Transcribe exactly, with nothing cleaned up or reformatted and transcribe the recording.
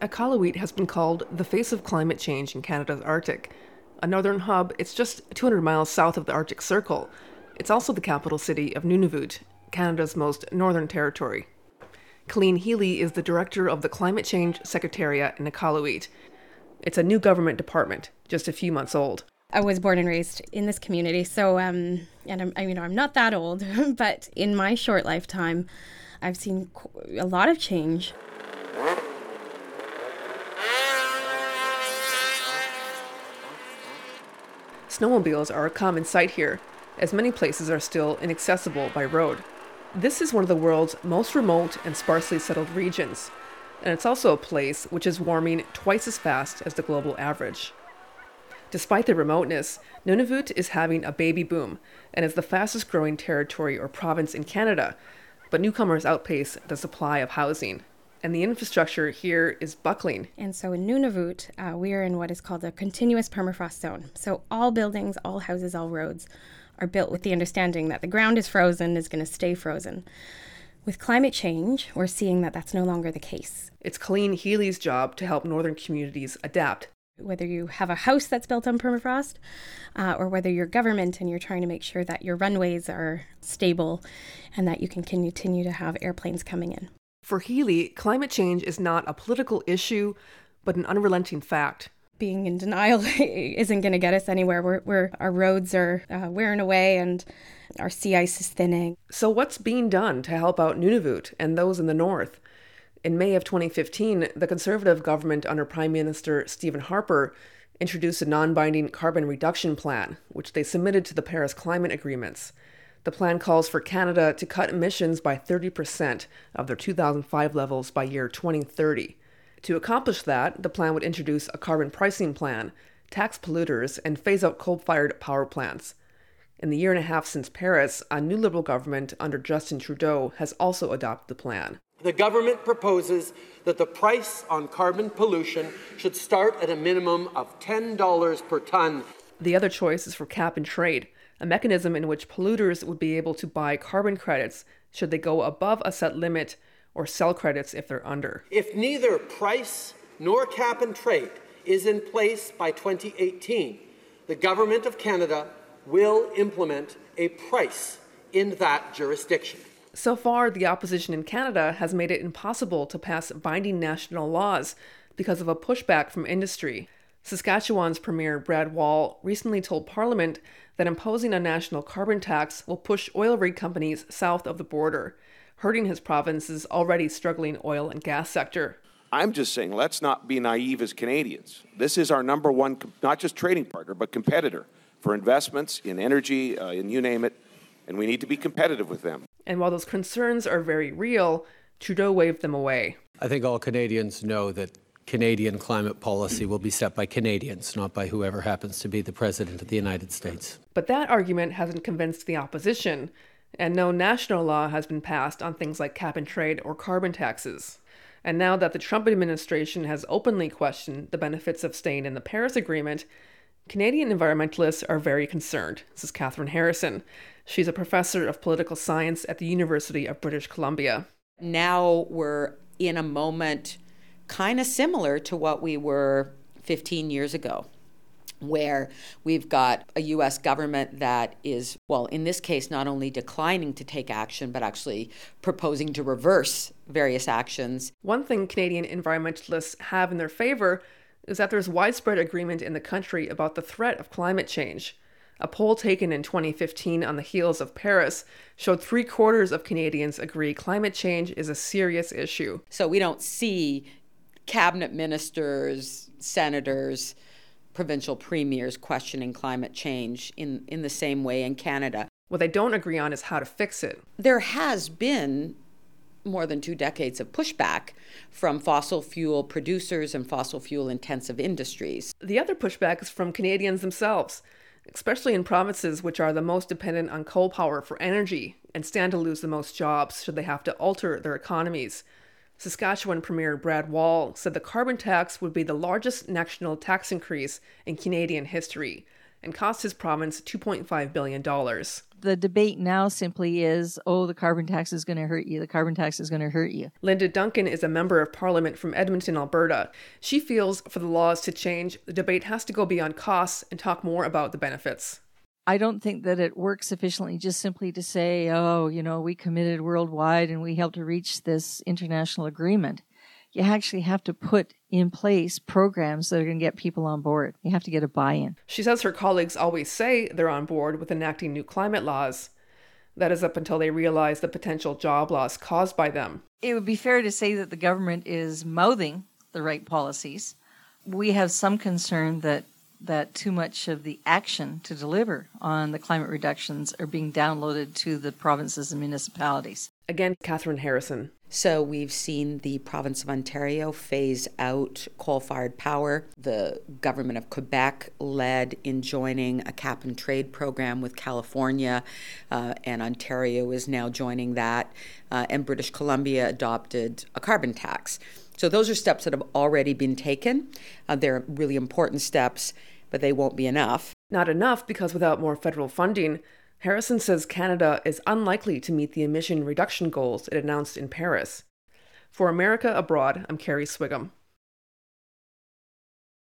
Iqaluit has been called the face of climate change in Canada's Arctic. A northern hub, it's just two hundred miles south of the Arctic Circle. It's also the capital city of Nunavut, Canada's most northern territory. Colleen Healy is the director of the Climate Change Secretariat in Iqaluit. It's a new government department, just a few months old. I was born and raised in this community, so um, and I'm, I mean, I'm not that old, but in my short lifetime, I've seen a lot of change. Snowmobiles are a common sight here, as many places are still inaccessible by road. This is one of the world's most remote and sparsely settled regions, and it's also a place which is warming twice as fast as the global average. Despite the remoteness, Nunavut is having a baby boom and is the fastest growing territory or province in Canada, but newcomers outpace the supply of housing. And the infrastructure here is buckling. And so in Nunavut, uh, we are in what is called a continuous permafrost zone. So all buildings, all houses, all roads are built with the understanding that the ground is frozen, is going to stay frozen. With climate change, we're seeing that that's no longer the case. It's Colleen Healy's job to help northern communities adapt. Whether you have a house that's built on permafrost, uh, or whether you're government and you're trying to make sure that your runways are stable and that you can continue to have airplanes coming in. For Healy, climate change is not a political issue, but an unrelenting fact. Being in denial isn't going to get us anywhere. We're, we're, our roads are uh, wearing away and our sea ice is thinning. So what's being done to help out Nunavut and those in the north? In May of twenty fifteen, the Conservative government under Prime Minister Stephen Harper introduced a non-binding carbon reduction plan, which they submitted to the Paris Climate Agreements. The plan calls for Canada to cut emissions by thirty percent of their two thousand five levels by year twenty thirty. To accomplish that, the plan would introduce a carbon pricing plan, tax polluters, and phase out coal-fired power plants. In the year and a half since Paris, a new Liberal government under Justin Trudeau has also adopted the plan. The government proposes that the price on carbon pollution should start at a minimum of ten dollars per tonne. The other choice is for cap and trade, a mechanism in which polluters would be able to buy carbon credits should they go above a set limit or sell credits if they're under. If neither price nor cap and trade is in place by twenty eighteen, the Government of Canada will implement a price in that jurisdiction. So far, the opposition in Canada has made it impossible to pass binding national laws because of a pushback from industry. Saskatchewan's Premier Brad Wall recently told Parliament that imposing a national carbon tax will push oil rig companies south of the border, hurting his province's already struggling oil and gas sector. I'm just saying, let's not be naive as Canadians. This is our number one, not just trading partner, but competitor for investments in energy, uh, and you name it, and we need to be competitive with them. And while those concerns are very real, Trudeau waved them away. I think all Canadians know that Canadian climate policy will be set by Canadians, not by whoever happens to be the President of the United States. But that argument hasn't convinced the opposition, and no national law has been passed on things like cap and trade or carbon taxes. And now that the Trump administration has openly questioned the benefits of staying in the Paris Agreement, Canadian environmentalists are very concerned. This is Catherine Harrison. She's a professor of political science at the University of British Columbia. Now we're in a moment kind of similar to what we were fifteen years ago, where we've got a U S government that is, well, in this case, not only declining to take action, but actually proposing to reverse various actions. One thing Canadian environmentalists have in their favor is that there's widespread agreement in the country about the threat of climate change. A poll taken in twenty fifteen on the heels of Paris showed three quarters of Canadians agree climate change is a serious issue. So we don't see cabinet ministers, senators, provincial premiers questioning climate change in, in the same way in Canada. What they don't agree on is how to fix it. There has been more than two decades of pushback from fossil fuel producers and fossil fuel intensive industries. The other pushback is from Canadians themselves, especially in provinces which are the most dependent on coal power for energy and stand to lose the most jobs should they have to alter their economies. Saskatchewan Premier Brad Wall said the carbon tax would be the largest national tax increase in Canadian history and cost his province two point five billion dollars. The debate now simply is, oh, the carbon tax is going to hurt you. The carbon tax is going to hurt you. Linda Duncan is a member of Parliament from Edmonton, Alberta. She feels for the laws to change, the debate has to go beyond costs and talk more about the benefits. I don't think that it works sufficiently just simply to say, oh, you know, we committed worldwide and we helped to reach this international agreement. You actually have to put in place programs that are going to get people on board. You have to get a buy-in. She says her colleagues always say they're on board with enacting new climate laws. That is up until they realize the potential job loss caused by them. It would be fair to say that the government is mouthing the right policies. We have some concern that that too much of the action to deliver on the climate reductions are being downloaded to the provinces and municipalities. Again, Catherine Harrison. So we've seen the province of Ontario phase out coal-fired power. The government of Quebec led in joining a cap-and-trade program with California, uh, and Ontario is now joining that. Uh, and British Columbia adopted a carbon tax. So those are steps that have already been taken. Uh, they're really important steps, but they won't be enough. Not enough because without more federal funding, Harrison says Canada is unlikely to meet the emission reduction goals it announced in Paris. For America Abroad, I'm Carrie Swigum.